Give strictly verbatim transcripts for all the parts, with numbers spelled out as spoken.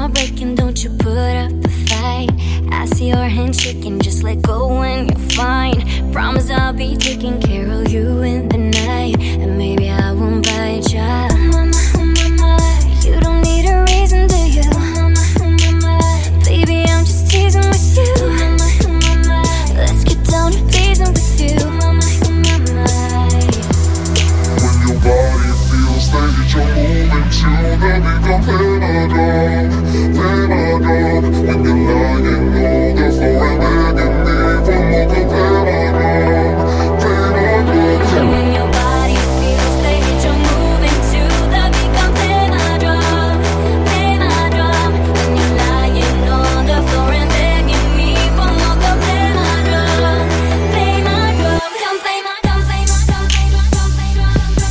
not breaking, don't you put up a fight. I see your hand shaking, just let go when you're fine. Promise I'll be taking care of you in the night, and maybe I won't bite ya. Oh mama, oh mama, you don't need a reason, do you? Oh mama, oh mama, baby, I'm just teasing with you. Oh mama, oh mama, let's get down to teasing with you. Oh mama, oh mama. When your body feels that you're moving to the beat of Panadol, Panadol. When you're lying on the floor and begging me for more Panadol, Panadol. When your body feels that you're moving to the beat of Panadol, Panadol. When you're lying on the floor and begging me for more Panadol, Panadol. Come play my, come play my, come play my, come play my,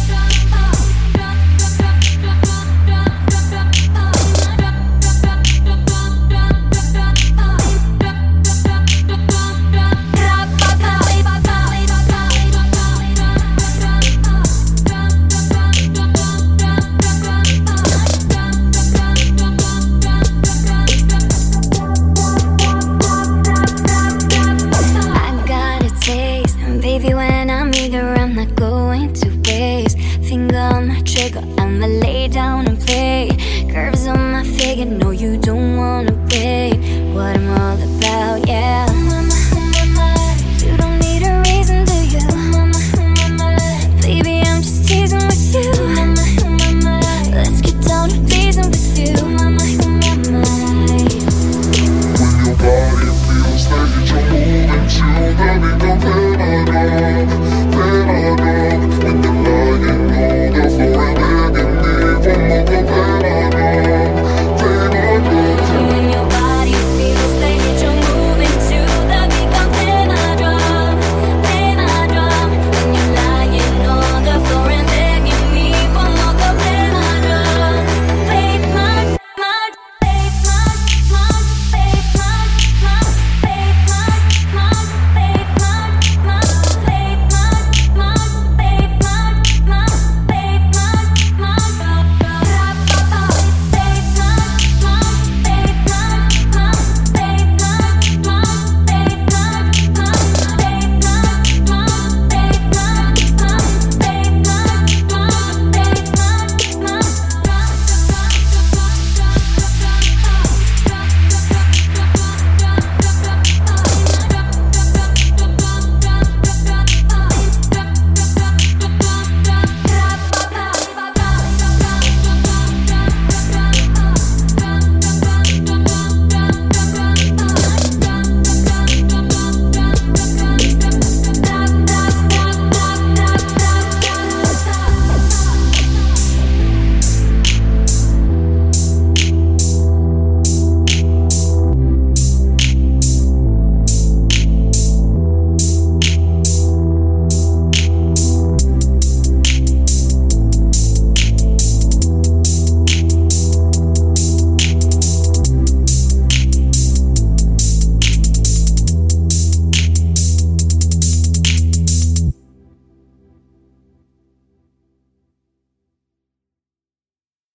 baby, when I'm eager, I'm not going to waste. Finger on my trigger, I'ma lay down and play. Curves on my figure, no, you don't wanna wait. What I'm all about, yeah.